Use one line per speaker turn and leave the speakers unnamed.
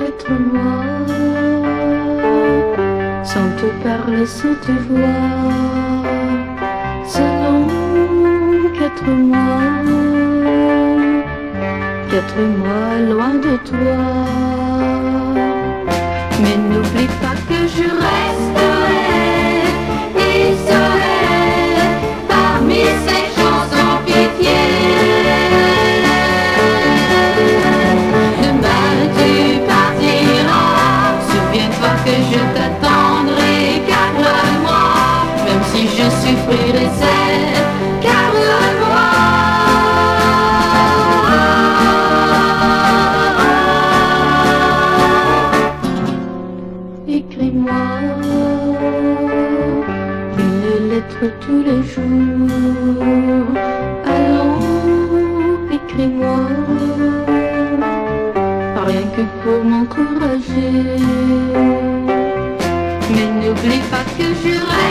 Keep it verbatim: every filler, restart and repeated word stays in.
être moi, sans te parler, sans te voir, selon qu'être moi, qu'être moi loin de toi. Mais n'oublie pas que je resterai et serai parmi ces gens sans pitié. Demain tu partiras, souviens-toi que je t'attendrai, garde-moi, même si je souffrirai seul, garde-moi. Écris-moi une lettre tous les jours. Allons, écris-moi, rien que pour m'encourager. Mais n'oublie pas que je reste.